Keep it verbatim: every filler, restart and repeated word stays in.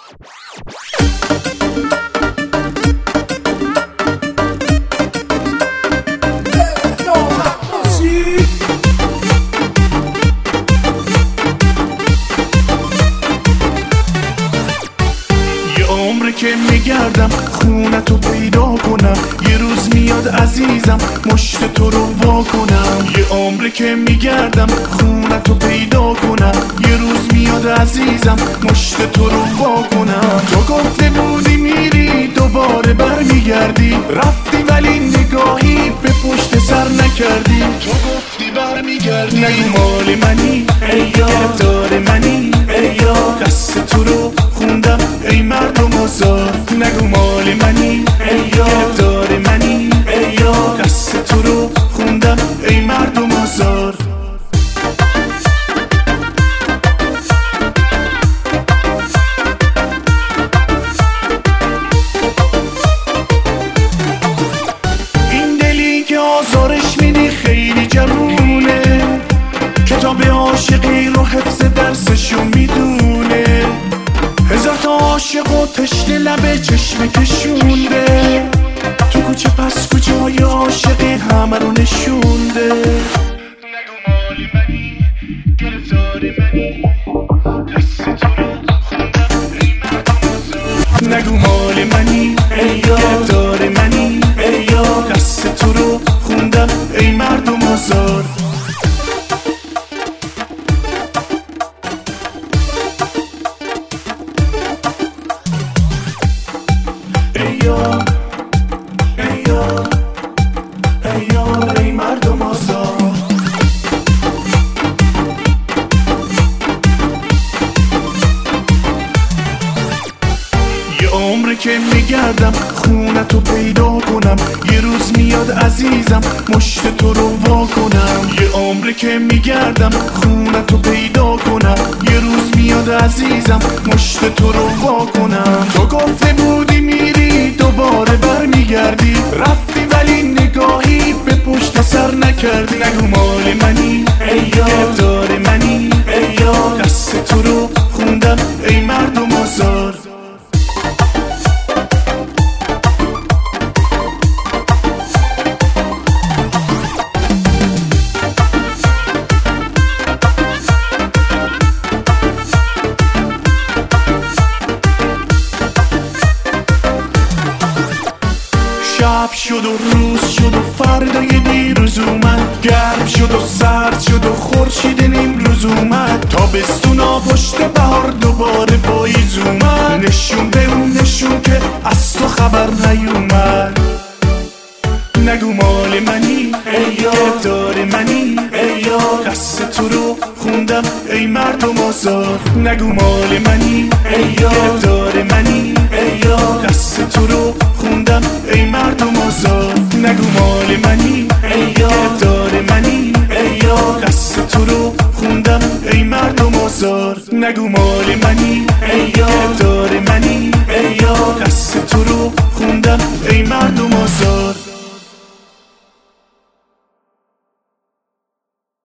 که میگردم خونتو پیدا کنم، یه روز میاد عزیزم مشت تو رو وا کنم. یه عمره که میگردم خونتو پیدا کنم، یه روز میاد عزیزم مشت تو رو وا کنم. تو گفته بودی میری دوباره برمیگردی، رفتی ولی نگاهی به پشت سر نکردی. تو گفتی برمیگردی، نگو مال منی ای یار، دار منی ای یار، دست تو رو خوندم ای مردم آزار. نگو مال منی ای یار، دار منی ای یار، دست تو رو خوندم ای مردم آزار. این دلی که آزارش میدی خیلی جوونه، کتاب عاشقی رو حفظ درسشو میدونه. هزار تا عاشق و تشنه لبه چشم کشونده، تو کوچه پس کجای عاشقی همه رو نشونده. نگو مال منی گرفتار منی، دست تو رو خوندم ای مردم آزار. نگو مال منی ای یار، گرفتار منی ای یار، دست تو رو خوندم ای مردم آزار. که میگردم خونتو پیدا کنم، یه روز میاد عزیزم مشت تو رو وا کنم. یه عمره که میگردم خونتو پیدا کنم، یه روز میاد عزیزم مشت تو رو وا کنم. تو گفته بودی میری دوباره برمیگردی، رفتی ولی نگاهی به پشت سر نکردی. نگو مال منی ای یار، دار منی ای یار، دست تو رو خوندم ای مردم آزار. شب شد و روز شد و فردای دیروز اومد، گرم شد و سرد شد و خورشید نیم روز اومد. تابستونا پشت بهار دوباره پاییز اومد، نشون به اون نشون که از تو خبر نیومد. نگو مال منی ای یار، دار منی ای یار، دست تو رو خوندم ای مردم آزار. نگو مال منی ای یار، دار منی ای یار، دست تو رو خوندم ای مردم آزار. نگو مال منی ای یار، دار منی ای یار، دست تو رو خوندم ای مردم آزار. نگو مال منی